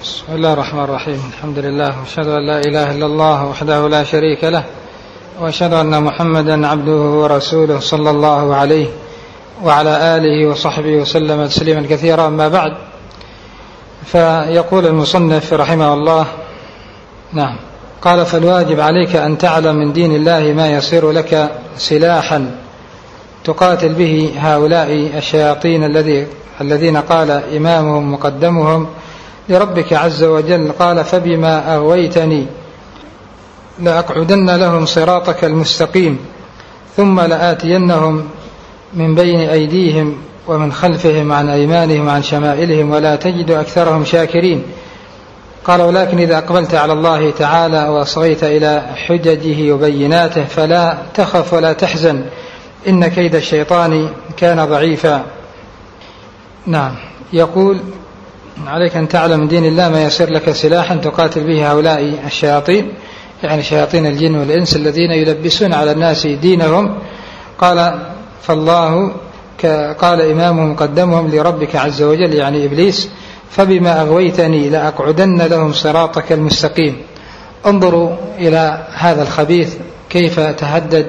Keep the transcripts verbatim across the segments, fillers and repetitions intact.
بسم الله الرحمن الرحيم. الحمد لله وأشهد أن لا إله إلا الله وحده لا شريك له، وأشهد أن محمدا عبده ورسوله صلى الله عليه وعلى آله وصحبه وسلم تسليما كثيرا. أما بعد، فيقول المصنف رحمه الله: نعم قال: فالواجب عليك أن تعلم من دين الله ما يصير لك سلاحا تقاتل به هؤلاء الشياطين الذي الذين قال إمامهم مقدمهم لربك عز وجل، قال: فبما أغويتني لأقعدن لهم صراطك المستقيم ثم لآتينهم من بين أيديهم ومن خلفهم عن أيمانهم عن شمائلهم ولا تجد أكثرهم شاكرين. قال: ولكن إذا أقبلت على الله تعالى وأصغيت إلى حججه وبيناته فلا تخف ولا تحزن، إن كيد الشيطان كان ضعيفا. نعم، يقول: عليك أن تعلم من دين الله ما يصير لك سلاحا تقاتل به هؤلاء الشياطين، يعني شياطين الجن والإنس الذين يلبسون على الناس دينهم. قال: فالله قال إمامهم مقدمهم لربك عز وجل، يعني إبليس: فبما أغويتني لأقعدن لهم صراطك المستقيم. انظروا إلى هذا الخبيث كيف تهدد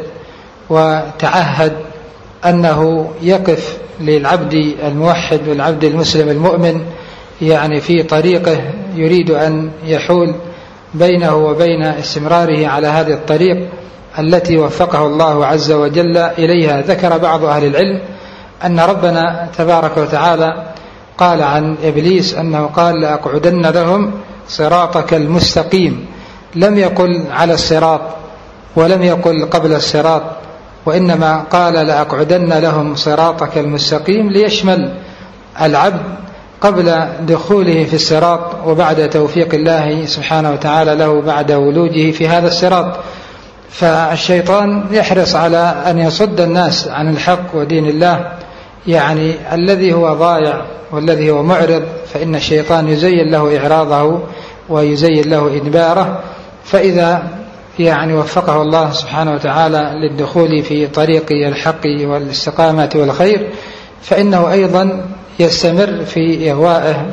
وتعهد أنه يقف للعبد الموحد والعبد المسلم المؤمن، يعني في طريقه، يريد أن يحول بينه وبين استمراره على هذه الطريق التي وفقه الله عز وجل إليها. ذكر بعض أهل العلم أن ربنا تبارك وتعالى قال عن إبليس أنه قال: لأقعدن لهم صراطك المستقيم. لم يقل على الصراط ولم يقل قبل الصراط، وإنما قال: لأقعدن لهم صراطك المستقيم، ليشمل العبد قبل دخوله في الصراط وبعد توفيق الله سبحانه وتعالى له بعد ولوجه في هذا الصراط. فالشيطان يحرص على أن يصد الناس عن الحق ودين الله، يعني الذي هو ضايع والذي هو معرض، فإن الشيطان يزين له إعراضه ويزين له إدباره. فإذا يعني وفقه الله سبحانه وتعالى للدخول في طريق الحق والاستقامة والخير، فإنه أيضا يستمر في إغوائه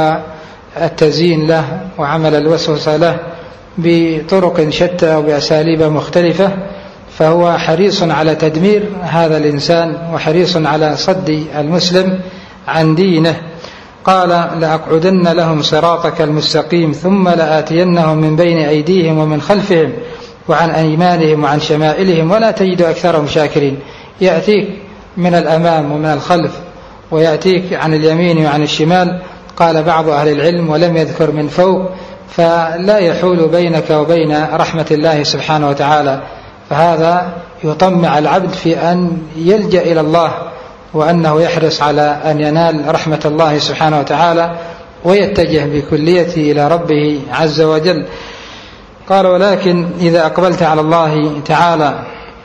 والتزيين له وعمل الوسوسة له بطرق شتى وبأساليب مختلفة. فهو حريص على تدمير هذا الإنسان وحريص على صد المسلم عن دينه. قال: لأقعدن لهم صراطك المستقيم ثم لآتينهم من بين أيديهم ومن خلفهم وعن أيمانهم وعن شمائلهم ولا تجد أكثرهم شاكرين. يأتيك من الأمام ومن الخلف، ويأتيك عن اليمين وعن الشمال. قال بعض أهل العلم: ولم يذكر من فوق، فلا يحول بينك وبين رحمة الله سبحانه وتعالى. فهذا يطمع العبد في أن يلجأ إلى الله، وأنه يحرص على أن ينال رحمة الله سبحانه وتعالى ويتجه بكليته إلى ربه عز وجل. قال: ولكن إذا أقبلت على الله تعالى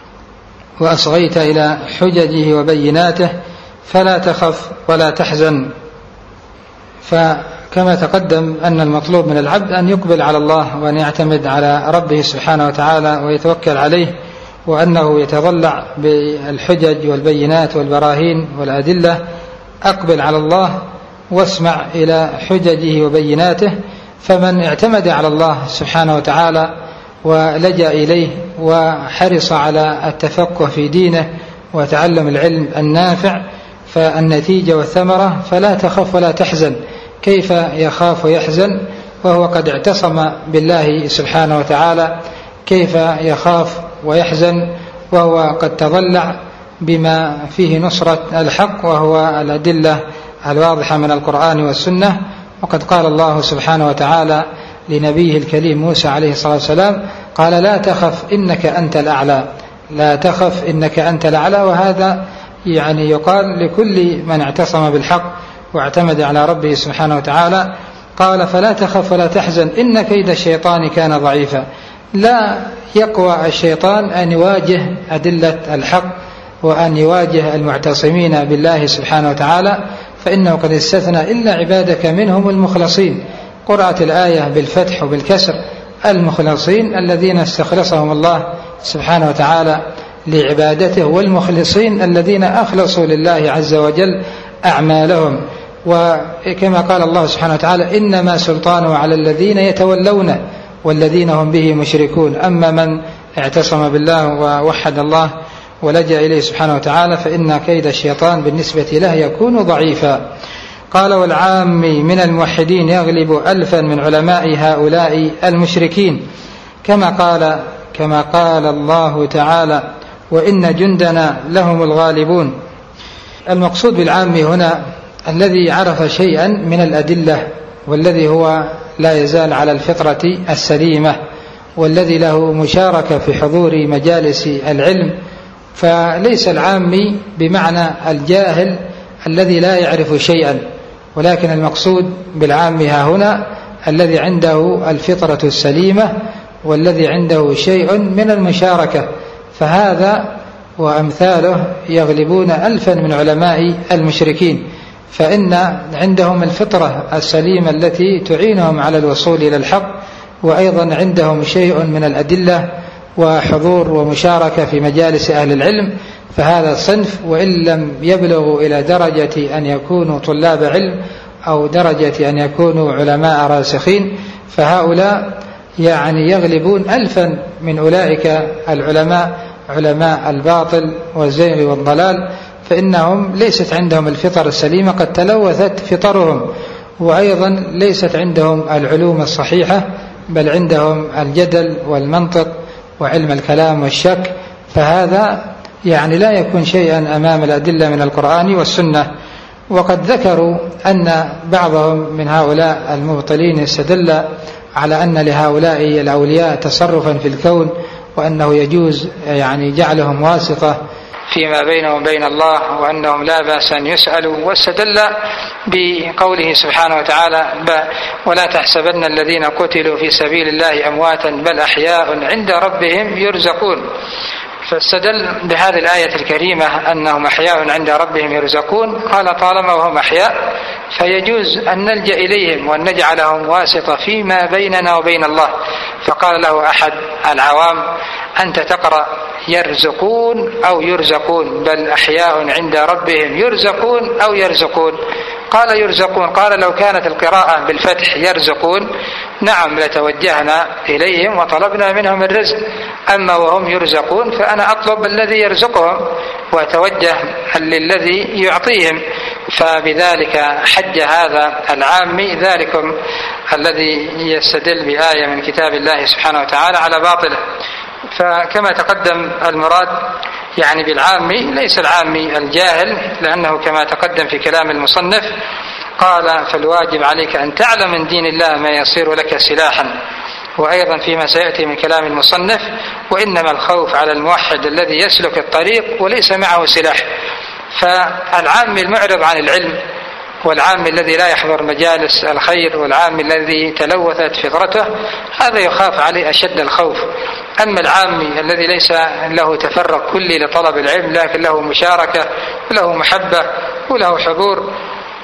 وأصغيت إلى حججه وبيناته فلا تخف ولا تحزن. فكما تقدم أن المطلوب من العبد أن يقبل على الله وأن يعتمد على ربه سبحانه وتعالى ويتوكل عليه، وأنه يتضلع بالحجج والبينات والبراهين والأدلة. أقبل على الله واسمع إلى حججه وبيناته. فمن اعتمد على الله سبحانه وتعالى ولجأ إليه وحرص على التفقه في دينه وتعلم العلم النافع، فالنتيجة والثمرة فلا تخف ولا تحزن. كيف يخاف ويحزن وهو قد اعتصم بالله سبحانه وتعالى؟ كيف يخاف ويحزن وهو قد تضلع بما فيه نصرة الحق وهو الأدلة الواضحة من القرآن والسنة؟ وقد قال الله سبحانه وتعالى لنبيه الكريم موسى عليه الصلاة والسلام: قال: لا تخف إنك أنت الأعلى. لا تخف إنك أنت الأعلى. وهذا يعني يقال لكل من اعتصم بالحق واعتمد على ربه سبحانه وتعالى. قال: فلا تخف ولا تحزن إن كيد الشيطان كان ضعيفا. لا يقوى الشيطان أن يواجه أدلة الحق وأن يواجه المعتصمين بالله سبحانه وتعالى، فإنه قد استثنى إلا عبادك منهم المخلصين. قرأت الآية بالفتح وبالكسر: المخلصين الذين استخلصهم الله سبحانه وتعالى لعبادته، والمخلصين الذين أخلصوا لله عز وجل أعمالهم. وكما قال الله سبحانه وتعالى إنما سلطانه على الذين يتولونه والذين هم به مشركون. أما من اعتصم بالله ووحد الله ولجأ إليه سبحانه وتعالى فإن كيد الشيطان بالنسبة له يكون ضعيفا. قال والعام من الموحدين يغلب ألفا من علماء هؤلاء المشركين، كما قال كما قال الله تعالى وإن جندنا لهم الغالبون. المقصود بالعام هنا الذي عرف شيئا من الأدلة والذي هو لا يزال على الفطرة السليمة والذي له مشاركة في حضور مجالس العلم، فليس العامي بمعنى الجاهل الذي لا يعرف شيئا، ولكن المقصود بالعام ها هنا الذي عنده الفطرة السليمة والذي عنده شيء من المشاركة، فهذا وأمثاله يغلبون ألفا من علماء المشركين، فإن عندهم الفطرة السليمة التي تعينهم على الوصول إلى الحق، وأيضا عندهم شيء من الأدلة وحضور ومشاركة في مجالس أهل العلم، فهذا صنف وإن لم يبلغوا إلى درجة أن يكونوا طلاب علم أو درجة أن يكونوا علماء راسخين، فهؤلاء يعني يغلبون ألفا من أولئك العلماء علماء الباطل والزيغ والضلال، فإنهم ليست عندهم الفطر السليمة، قد تلوثت فطرهم، وأيضا ليست عندهم العلوم الصحيحة، بل عندهم الجدل والمنطق وعلم الكلام والشك، فهذا يعني لا يكون شيئا أمام الأدلة من القرآن والسنة. وقد ذكروا أن بعضهم من هؤلاء المبطلين استدل على أن لهؤلاء الأولياء تصرفا في الكون، وأنه يجوز يعني جعلهم واسطة فيما بينهم وبين الله، وأنهم لا بأس أن يسألوا، واستدل بقوله سبحانه وتعالى ولا تحسبن الذين قتلوا في سبيل الله أمواتا بل أحياء عند ربهم يرزقون، فاستدل بهذه الآية الكريمة أنهم أحياء عند ربهم يرزقون، قال طالما وهم أحياء فيجوز أن نلجأ إليهم وأن نجعلهم واسطة فيما بيننا وبين الله. فقال له أحد العوام أنت تقرأ يرزقون أو يرزقون بل أحياء عند ربهم يرزقون أو يرزقون؟ قال يرزقون. قال لو كانت القراءة بالفتح يرزقون نعم لتوجهنا إليهم وطلبنا منهم الرزق، أما وهم يرزقون فأنا أطلب الذي يرزقهم وأتوجه للذي يعطيهم. فبذلك حج هذا العامي ذلكم الذي يستدل بآية من كتاب الله سبحانه وتعالى على باطله. فكما تقدم المراد يعني بالعامي ليس العامي الجاهل، لأنه كما تقدم في كلام المصنف قال فالواجب عليك أن تعلم من دين الله ما يصير لك سلاحا، وأيضا فيما سيأتي من كلام المصنف وإنما الخوف على الموحد الذي يسلك الطريق وليس معه سلاح. فالعامي المعرض عن العلم والعامي الذي لا يحضر مجالس الخير والعامي الذي تلوثت فطرته هذا يخاف عليه أشد الخوف. أما العامي الذي ليس له تفرق كلي لطلب العلم لكن له مشاركة وله محبة وله حضور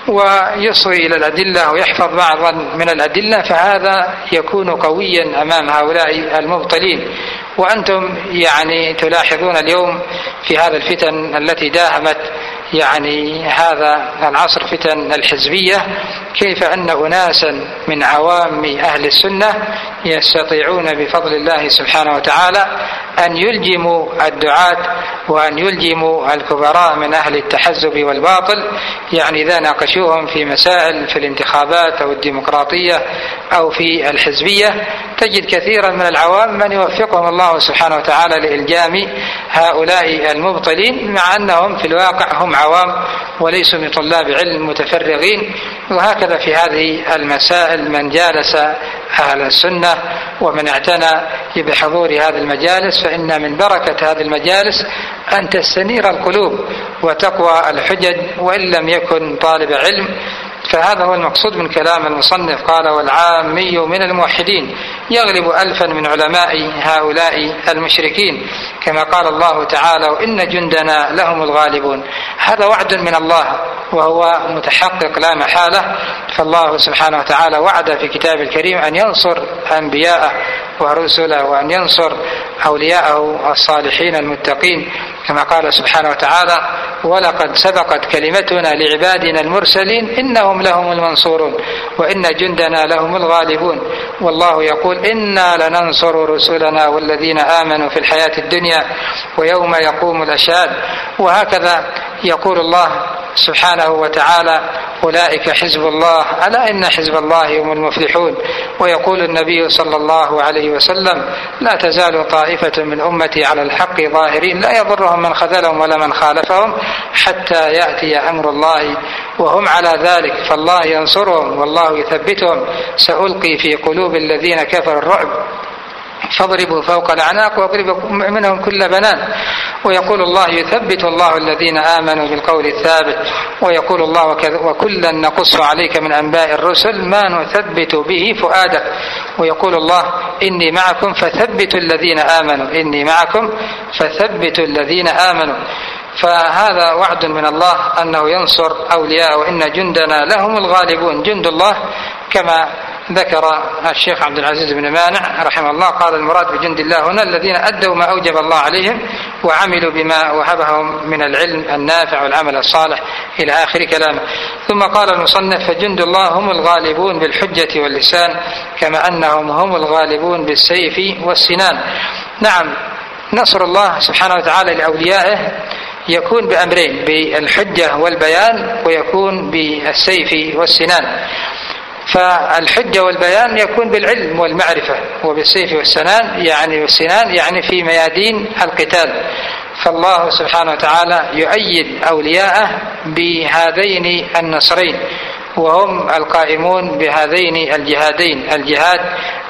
ويصغي إلى الأدلة ويحفظ بعضا من الأدلة، فهذا يكون قويا أمام هؤلاء المبطلين. وأنتم يعني تلاحظون اليوم في هذا الفتن التي داهمت يعني هذا العصر فتن الحزبية، كيف أن أناسا من عوام أهل السنة يستطيعون بفضل الله سبحانه وتعالى أن يلجموا الدعاة وأن يلجموا الكبراء من أهل التحزب والباطل، يعني إذا ناقشوهم في مسائل في الانتخابات أو الديمقراطية أو في الحزبية تجد كثيرا من العوام من يوفقهم الله سبحانه وتعالى لإلجام هؤلاء المبطلين، مع أنهم في الواقع هم عوام وليسوا من طلاب علم متفرغين. وهكذا في هذه المسائل من جالس أهل السنة ومن اعتنى بحضور هذه المجالس فإن من بركة هذه المجالس أن تستنير القلوب وتقوى الحجج وإن لم يكن طالب علم. فهذا هو المقصود من كلام المصنف قال والعامي من الموحدين يغلب ألفا من علماء هؤلاء المشركين، كما قال الله تعالى وإن جندنا لهم الغالبون. هذا وعد من الله وهو متحقق لا محالة، فالله سبحانه وتعالى وعد في كتاب الكريم أن ينصر أنبياءه ورسله وأن ينصر أولياءه الصالحين المتقين، كما قال سبحانه وتعالى ولقد سبقت كلمتنا لعبادنا المرسلين إنهم لهم المنصورون وإن جندنا لهم الغالبون. والله يقول إنا لننصر رسلنا والذين آمنوا في الحياة الدنيا ويوم يقوم الأشهاد. وهكذا يقول الله سبحانه وتعالى أولئك حزب الله ألا إن حزب الله هم المفلحون. ويقول النبي صلى الله عليه وسلم لا تزال طائفة من أمتي على الحق ظاهرين لا يضرهم من خذلهم ولا من خالفهم حتى يأتي أمر الله وهم على ذلك فالله ينصرهم والله يثبتهم سألقي في قلوب الذين كفروا الرعب فاضربوا فوق الأعناق واضربوا منهم كل بنان. ويقول الله يثبت الله الذين آمنوا بالقول الثابت. ويقول الله وكلا نقص عليك من أنباء الرسل ما نثبت به فؤادك. ويقول الله إني معكم فثبتوا الذين آمنوا إني معكم فثبتوا الذين آمنوا. فهذا وعد من الله أنه ينصر أولياء وإن جندنا لهم الغالبون. جند الله كما ذكر الشيخ عبد العزيز بن مانع رحمه الله قال المراد بجند الله هنا الذين أدوا ما أوجب الله عليهم وعملوا بما وهبهم من العلم النافع والعمل الصالح إلى آخر كلامه. ثم قال المصنف فجند الله هم الغالبون بالحجة واللسان كما أنهم هم الغالبون بالسيف والسنان. نعم نصر الله سبحانه وتعالى لأوليائه يكون بأمرين بالحجة والبيان ويكون بالسيف والسنان. فالحجة والبيان يكون بالعلم والمعرفة وبالسيف والسنان يعني والسنان يعني في ميادين القتال. فالله سبحانه وتعالى يؤيد أولياءه بهذين النصرين وهم القائمون بهذين الجهادين الجهاد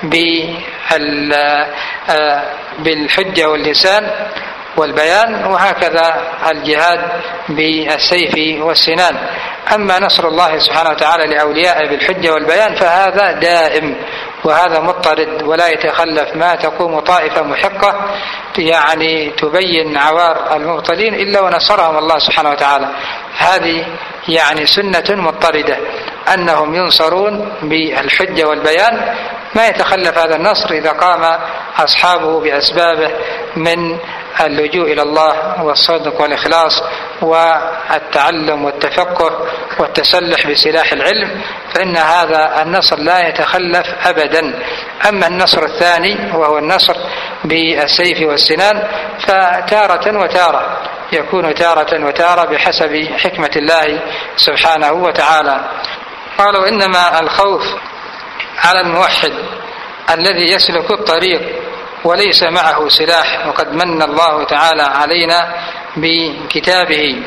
بالحجة واللسان والبيان وهكذا الجهاد بالسيف والسنان. أما نصر الله سبحانه وتعالى لأوليائه بالحجة والبيان فهذا دائم وهذا مضطرد ولا يتخلف ما تقوم طائفة محقة يعني تبين عوار المبطلين إلا ونصرهم الله سبحانه وتعالى. هذه يعني سنة مضطردة أنهم ينصرون بالحجة والبيان ما يتخلف هذا النصر إذا قام أصحابه بأسبابه من اللجوء إلى الله والصدق والإخلاص والتعلم والتفقه والتسلح بسلاح العلم فإن هذا النصر لا يتخلف أبدا. أما النصر الثاني وهو النصر بالسيف والسنان فتارة وتارة يكون تارة وتارة بحسب حكمة الله سبحانه وتعالى. قالوا إنما الخوف على الموحد الذي يسلك الطريق وليس معه سلاح وقد من الله تعالى علينا بكتابه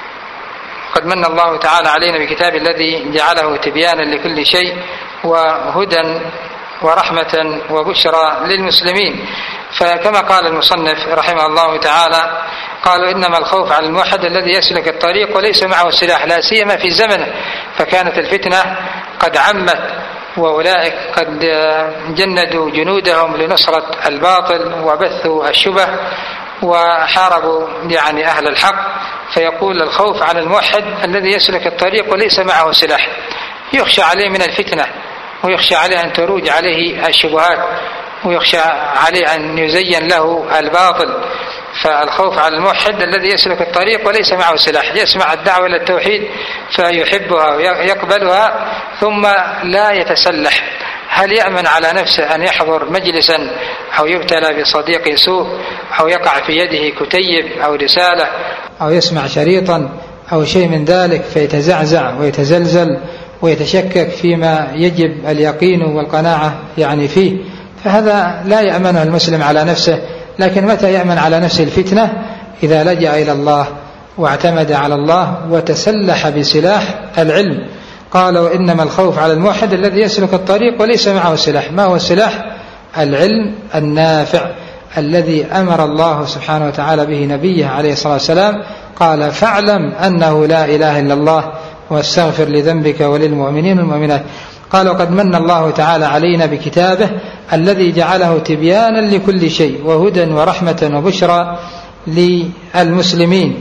قد من الله تعالى علينا بكتاب الذي جعله تبيانا لكل شيء وهدى ورحمة وبشرى للمسلمين. فكما قال المصنف رحمه الله تعالى قالوا إنما الخوف على الموحد الذي يسلك الطريق وليس معه سلاح لا سيما في زمنه فكانت الفتنة قد عمت وأولئك قد جندوا جنودهم لنصرة الباطل وبثوا الشبه وحاربوا يعني أهل الحق. فيقول الخوف على الموحد الذي يسلك الطريق وليس معه سلاح يخشى عليه من الفتنة ويخشى عليه أن تروج عليه الشبهات ويخشى عليه أن يزين له الباطل. فالخوف على الموحد الذي يسلك الطريق وليس معه سلاح يسمع الدعوة إلى التوحيد فيحبها ويقبلها ثم لا يتسلح. هل يأمن على نفسه أن يحضر مجلسا أو يبتلى بصديق سوء أو يقع في يده كتيب أو رسالة أو يسمع شريطا أو شيء من ذلك فيتزعزع ويتزلزل ويتشكك فيما يجب اليقين والقناعة يعني فيه؟ فهذا لا يأمنه المسلم على نفسه. لكن متى يأمن على نفسه الفتنة؟ إذا لجأ إلى الله واعتمد على الله وتسلح بسلاح العلم. قالوا إنما الخوف على الموحد الذي يسلك الطريق وليس معه سلاح. ما هو السلاح؟ العلم النافع الذي أمر الله سبحانه وتعالى به نبيه عليه الصلاة والسلام قال فاعلم أنه لا إله إلا الله واستغفر لذنبك وللمؤمنين والمؤمنات. قال وقد من الله تعالى علينا بكتابه الذي جعله تبيانا لكل شيء وهدى ورحمة وبشرى للمسلمين.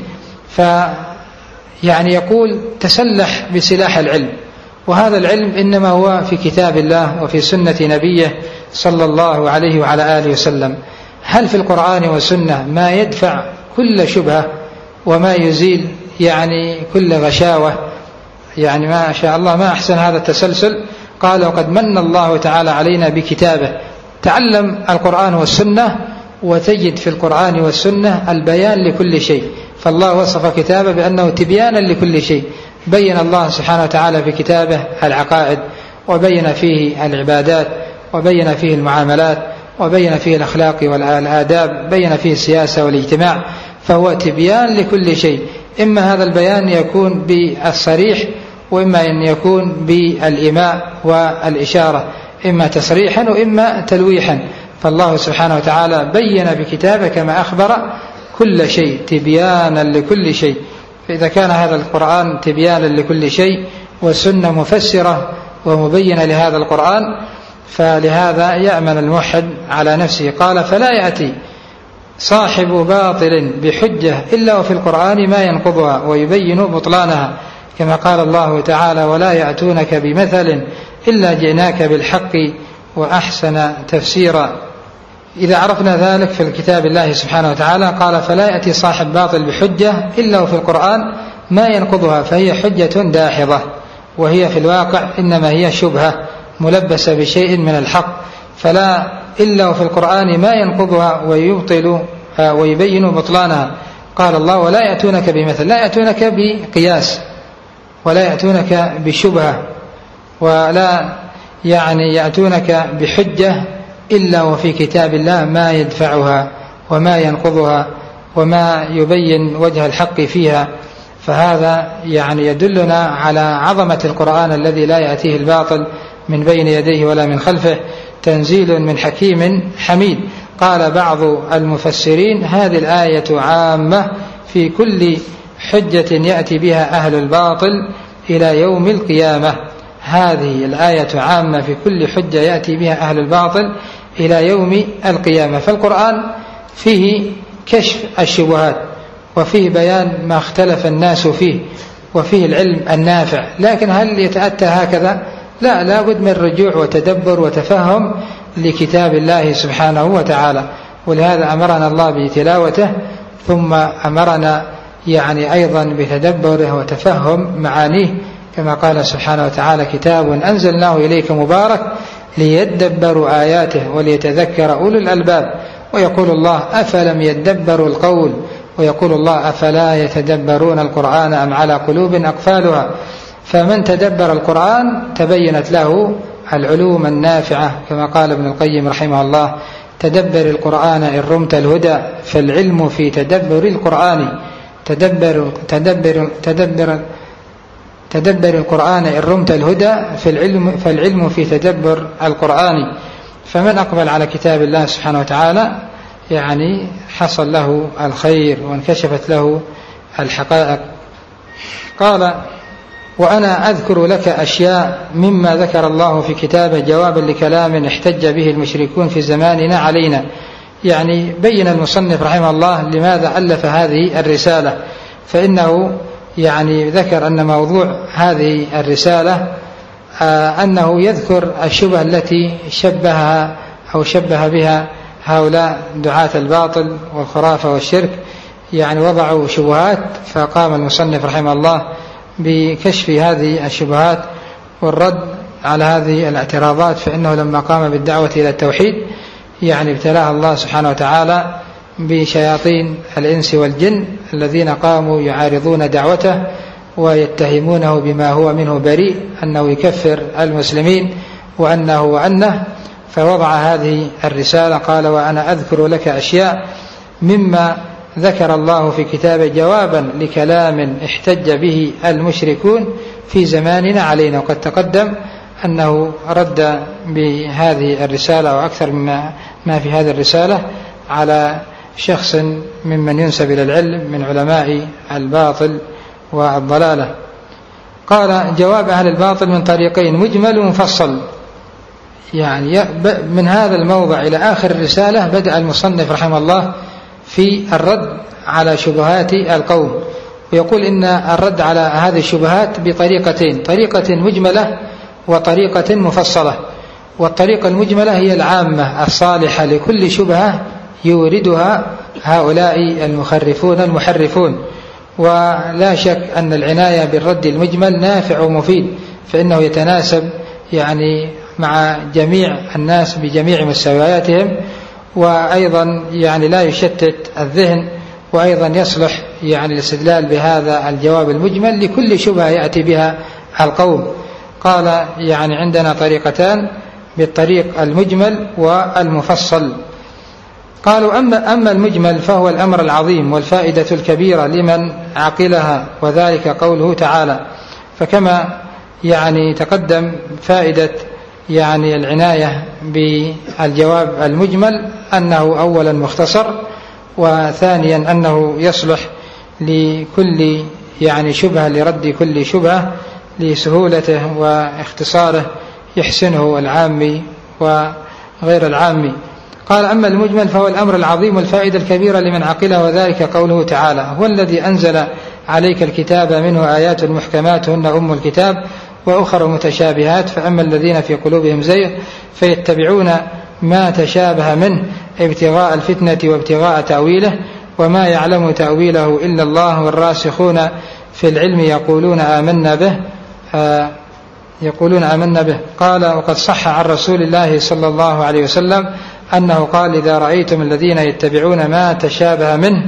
فيعني يقول تسلح بسلاح العلم وهذا العلم إنما هو في كتاب الله وفي سنة نبيه صلى الله عليه وعلى آله وسلم. هل في القرآن والسنة ما يدفع كل شبهة وما يزيل يعني كل غشاوة. يعني ما شاء الله ما أحسن هذا التسلسل. قال وقد من الله تعالى علينا بكتابه. تعلم القرآن والسنة وتجد في القرآن والسنة البيان لكل شيء. فالله وصف كتابه بأنه تبيانا لكل شيء. بين الله سبحانه وتعالى في كتابه العقائد، وبين فيه العبادات، وبين فيه المعاملات، وبين فيه الأخلاق والآداب، بين فيه السياسة والاجتماع. فهو تبيان لكل شيء. إما هذا البيان يكون بالصريح، وإما أن يكون بالإيماء والإشارة، إما تصريحا وإما تلويحا. فالله سبحانه وتعالى بين بكتابه كما أخبر كل شيء تبيانا لكل شيء. فإذا كان هذا القرآن تبيانا لكل شيء والسنة مفسرة ومبينة لهذا القرآن، فلهذا يأمن الموحد على نفسه. قال فلا يأتي صاحب باطل بحجة إلا وفي القرآن ما ينقضها ويبين بطلانها، كما قال الله تعالى ولا يأتونك بمثل إلا جئناك بالحق وأحسن تفسيرا. إذا عرفنا ذلك في الكتاب الله سبحانه وتعالى قال فلا يأتي صاحب باطل بحجة إلا وفي القرآن ما ينقضها، فهي حجة داحضة، وهي في الواقع إنما هي شبهة ملبسة بشيء من الحق. فلا إلا وفي القرآن ما ينقضها ويبطل ويبين بطلانها. قال الله ولا يأتونك بمثل، لا يأتونك بقياس، ولا يأتونك بشبهة، ولا يعني يأتونك بحجة إلا وفي كتاب الله ما يدفعها وما ينقضها وما يبين وجه الحق فيها. فهذا يعني يدلنا على عظمة القرآن الذي لا يأتيه الباطل من بين يديه ولا من خلفه، تنزيل من حكيم حميد. قال بعض المفسرين هذه الآية عامة في كل حجة يأتي بها أهل الباطل إلى يوم القيامة. هذه الآية عامة في كل حجة يأتي بها أهل الباطل إلى يوم القيامة. فالقرآن فيه كشف الشبهات، وفيه بيان ما اختلف الناس فيه، وفيه العلم النافع. لكن هل يتأتى هكذا؟ لا، لا بد من رجوع وتدبر وتفهم لكتاب الله سبحانه وتعالى. ولهذا أمرنا الله بتلاوته، ثم أمرنا يعني أيضا بتدبره وتفهم معانيه، كما قال سبحانه وتعالى كتاب أنزلناه إليك مبارك ليدبروا آياته وليتذكر أولو الألباب. ويقول الله أفلم يدبروا القول، ويقول الله أفلا يتدبرون القرآن أم على قلوب أقفالها. فمن تدبر القرآن تبينت له العلوم النافعة، كما قال ابن القيم رحمه الله تدبر القرآن إن رمت الهدى فالعلم في تدبر القرآن. تدبر تدبر تدبر تدبر القرآن إن رمت الهدى فالعلم, فالعلم في تدبر القرآن. فمن أقبل على كتاب الله سبحانه وتعالى يعني حصل له الخير وانكشفت له الحقائق. قال وأنا أذكر لك أشياء مما ذكر الله في كتابه جوابا لكلام احتج به المشركون في زماننا علينا. يعني بين المصنف رحمه الله لماذا ألف هذه الرسالة، فإنه يعني ذكر أن موضوع هذه الرسالة آه أنه يذكر الشبه التي شبهها أو شبه بها هؤلاء دعاة الباطل والخرافة والشرك. يعني وضعوا شبهات، فقام المصنف رحمه الله بكشف هذه الشبهات والرد على هذه الاعتراضات. فإنه لما قام بالدعوة إلى التوحيد يعني ابتلاه الله سبحانه وتعالى بشياطين الإنس والجن الذين قاموا يعارضون دعوته ويتهمونه بما هو منه بريء، أنه يكفر المسلمين وأنه وأنه. فوضع هذه الرسالة قال وأنا أذكر لك أشياء مما ذكر الله في كتابه جوابا لكلام احتج به المشركون في زماننا علينا. وقد تقدم أنه رد بهذه الرسالة وأكثر مما ما في هذه الرسالة على شخص ممن ينسب إلى العلم من علماء الباطل والضلالة. قال جواب أهل الباطل من طريقين مجمل ومفصل. يعني من هذا الموضع إلى آخر الرسالة بدأ المصنف رحمه الله في الرد على شبهات القوم، ويقول إن الرد على هذه الشبهات بطريقتين، طريقة مجملة وطريقة مفصلة. والطريقة المجملة هي العامة الصالحة لكل شبهة يوردها هؤلاء المخرفون المحرفون، ولا شك أن العناية بالرد المجمل نافع ومفيد، فإنه يتناسب يعني مع جميع الناس بجميع مستوياتهم، وأيضا يعني لا يشتت الذهن، وأيضا يصلح يعني الاستدلال بهذا الجواب المجمل لكل شبهة يأتي بها القوم. قال يعني عندنا طريقتان، بالطريق المجمل والمفصل. قالوا أما, أما المجمل فهو الأمر العظيم والفائدة الكبيرة لمن عقلها، وذلك قوله تعالى. فكما يعني تقدم فائدة يعني العناية بالجواب المجمل أنه أولا مختصر، وثانيا أنه يصلح لكل يعني شبهة، لرد كل شبهة لسهولته واختصاره يحسنه العامي وغير العامي. قال أما المجمل فهو الأمر العظيم والفائدة الكبيرة لمن عقله، وذلك قوله تعالى: هو الذي أنزل عليك الكتاب منه آيات محكمات هن أم الكتاب وأخر متشابهات، فأما الذين في قلوبهم زيغ فيتبعون ما تشابه منه ابتغاء الفتنة وابتغاء تأويله وما يعلم تأويله إلا الله والراسخون في العلم يقولون آمنا به آه يقولون آمنا به. قال: وقد صح عن رسول الله صلى الله عليه وسلم أنه قال: إذا رأيتم الذين يتبعون ما تشابه منه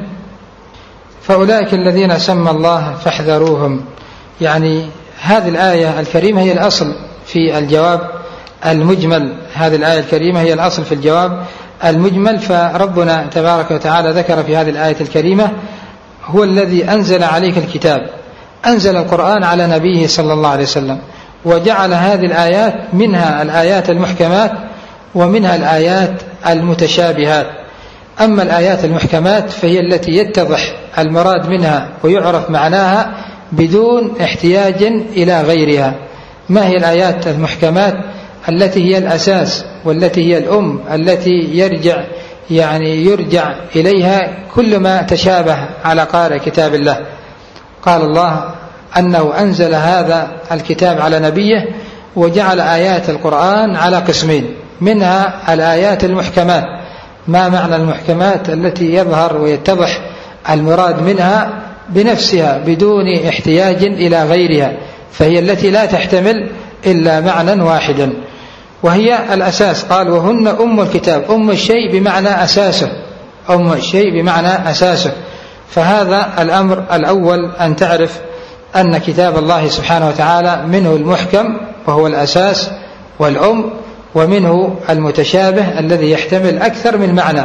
فأولئك الذين سمى الله فاحذروهم. يعني هذه الآية الكريمة هي الأصل في الجواب المجمل، هذه الآية الكريمة هي الأصل في الجواب المجمل. فربنا تبارك وتعالى ذكر في هذه الآية الكريمة: هو الذي أنزل عليك الكتاب، أنزل القرآن على نبيه صلى الله عليه وسلم، وجعل هذه الآيات منها الآيات المحكمات ومنها الآيات المتشابهات. أما الآيات المحكمات فهي التي يتضح المراد منها ويعرف معناها بدون احتياج إلى غيرها. ما هي الآيات المحكمات؟ التي هي الأساس والتي هي الأم، التي يرجع يعني يرجع إليها كل ما تشابه على قارئ كتاب الله. قال الله أنه أنزل هذا الكتاب على نبيه وجعل آيات القرآن على قسمين، منها الآيات المحكمات. ما معنى المحكمات؟ التي يظهر ويتضح المراد منها بنفسها بدون احتياج إلى غيرها، فهي التي لا تحتمل إلا معنى واحدا، وهي الأساس. قال: وهن أم الكتاب. أم الشيء بمعنى أساسه، أم الشيء بمعنى أساسه. فهذا الأمر الأول، أن تعرف أن كتاب الله سبحانه وتعالى منه المحكم وهو الأساس والأم، ومنه المتشابه الذي يحتمل أكثر من معنى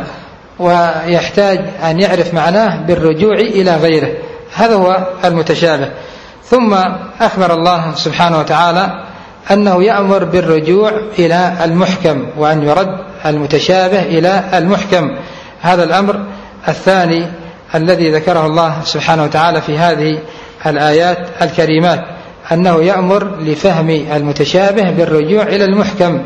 ويحتاج أن يعرف معناه بالرجوع إلى غيره، هذا هو المتشابه. ثم أخبر الله سبحانه وتعالى أنه يأمر بالرجوع إلى المحكم، وأن يرد المتشابه إلى المحكم. هذا الأمر الثاني الذي ذكره الله سبحانه وتعالى في هذه الآيات الكريمات، أنه يأمر لفهم المتشابه بالرجوع إلى المحكم.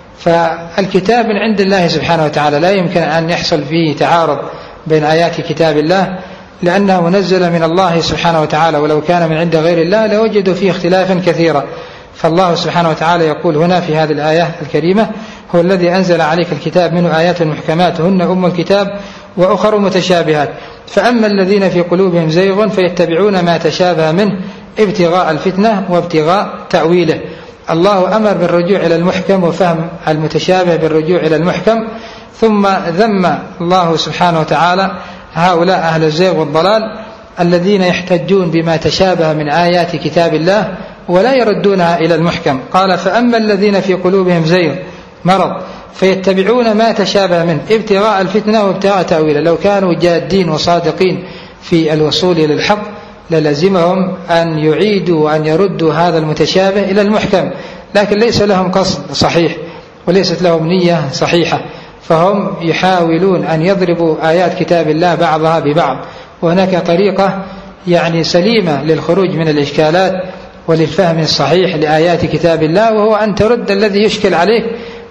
فالكتاب من عند الله سبحانه وتعالى لا يمكن أن يحصل فيه تعارض بين آيات كتاب الله، لأنه منزل من الله سبحانه وتعالى، ولو كان من عند غير الله لوجدوا فيه اختلافا كثيرا. فالله سبحانه وتعالى يقول هنا في هذه الآية الكريمة: هو الذي أنزل عليك الكتاب منه آيات محكمات هن أم الكتاب وأخر متشابهات، فأما الذين في قلوبهم زيغ فيتبعون ما تشابه منه ابتغاء الفتنة وابتغاء تأويله. الله أمر بالرجوع إلى المحكم وفهم المتشابه بالرجوع إلى المحكم، ثم ذم الله سبحانه وتعالى هؤلاء أهل الزيغ والضلال الذين يحتجون بما تشابه من آيات كتاب الله ولا يردونها إلى المحكم. قال: فأما الذين في قلوبهم زيغ مرض فيتبعون ما تشابه منه ابتغاء الفتنة وابتغاء تأويله. لو كانوا جادين وصادقين في الوصول إلى الحق للزمهم أن يعيدوا وأن يردوا هذا المتشابه إلى المحكم، لكن ليس لهم قصد صحيح وليست لهم نية صحيحة، فهم يحاولون أن يضربوا آيات كتاب الله بعضها ببعض. وهناك طريقة يعني سليمة للخروج من الإشكالات وللفهم الصحيح لآيات كتاب الله، وهو أن ترد الذي يشكل عليه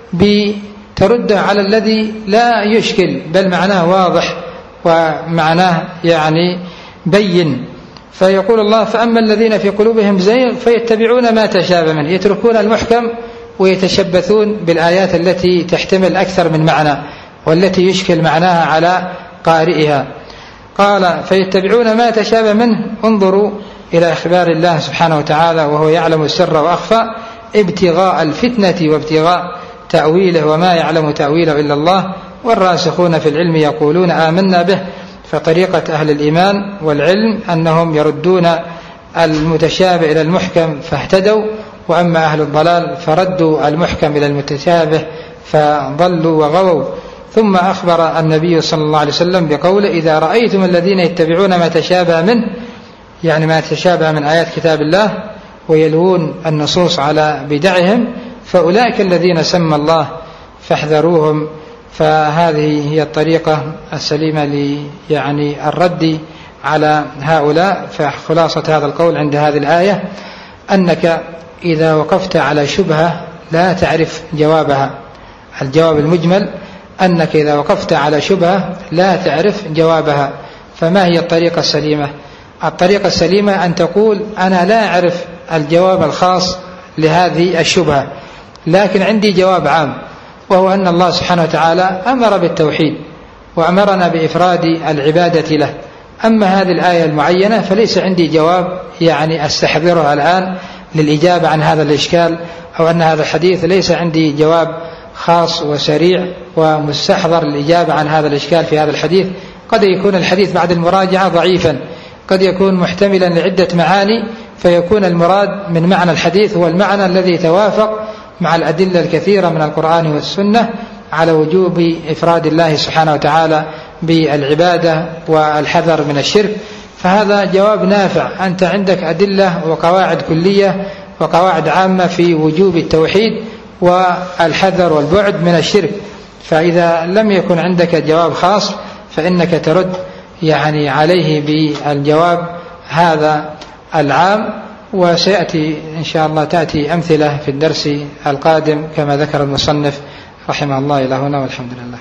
بترده على الذي لا يشكل، بل معناه واضح ومعناه يعني بين. فيقول الله: فأما الذين في قلوبهم زيغ فيتبعون ما تشابه منه، يتركون المحكم ويتشبثون بالآيات التي تحتمل أكثر من معنى والتي يشكل معناها على قارئها. قال فيتبعون ما تشابه منه. انظروا إلى إخبار الله سبحانه وتعالى وهو يعلم السر وأخفى ابتغاء الفتنة وابتغاء تأويله وما يعلم تأويله إلا الله والراسخون في العلم يقولون آمنا به. فطريقة أهل الإيمان والعلم أنهم يردون المتشابه إلى المحكم فاهتدوا، وأما أهل الضلال فردوا المحكم إلى المتشابه فضلوا وغووا. ثم أخبر النبي صلى الله عليه وسلم بقوله إذا رأيتم الذين يتبعون ما تشابه منه، يعني ما تشابه من آيات كتاب الله ويلوون النصوص على بدعهم فأولئك الذين سمى الله فاحذروهم. فهذه هي الطريقة السليمة لي يعني الرد على هؤلاء. فخلاصة هذا القول عند هذه الآية أنك إذا وقفت على شبهة لا تعرف جوابها. الجواب المجمل أنك إذا وقفت على شبهة لا تعرف جوابها. فما هي الطريقة السليمة؟ الطريقة السليمة أن تقول أنا لا أعرف الجواب الخاص لهذه الشبهة، لكن عندي جواب عام، وهو أن الله سبحانه وتعالى أمر بالتوحيد وأمرنا بإفراد العبادة له. أما هذه الآية المعينة فليس عندي جواب يعني أستحضرها الآن للإجابة عن هذا الإشكال، أو أن هذا الحديث ليس عندي جواب خاص وسريع ومستحضر للإجابة عن هذا الإشكال في هذا الحديث. قد يكون الحديث بعد المراجعة ضعيفا، قد يكون محتملا لعدة معاني، فيكون المراد من معنى الحديث هو المعنى الذي توافق مع الأدلة الكثيرة من القرآن والسنة على وجوب إفراد الله سبحانه وتعالى بالعبادة والحذر من الشرك. فهذا جواب نافع، أنت عندك أدلة وقواعد كلية وقواعد عامة في وجوب التوحيد والحذر والبعد من الشرك. فإذا لم يكن عندك جواب خاص فإنك ترد يعني عليه بالجواب هذا العام. وسيأتي إن شاء الله تأتي أمثلة في الدرس القادم كما ذكر المصنف رحمه الله. إلى هنا والحمد لله.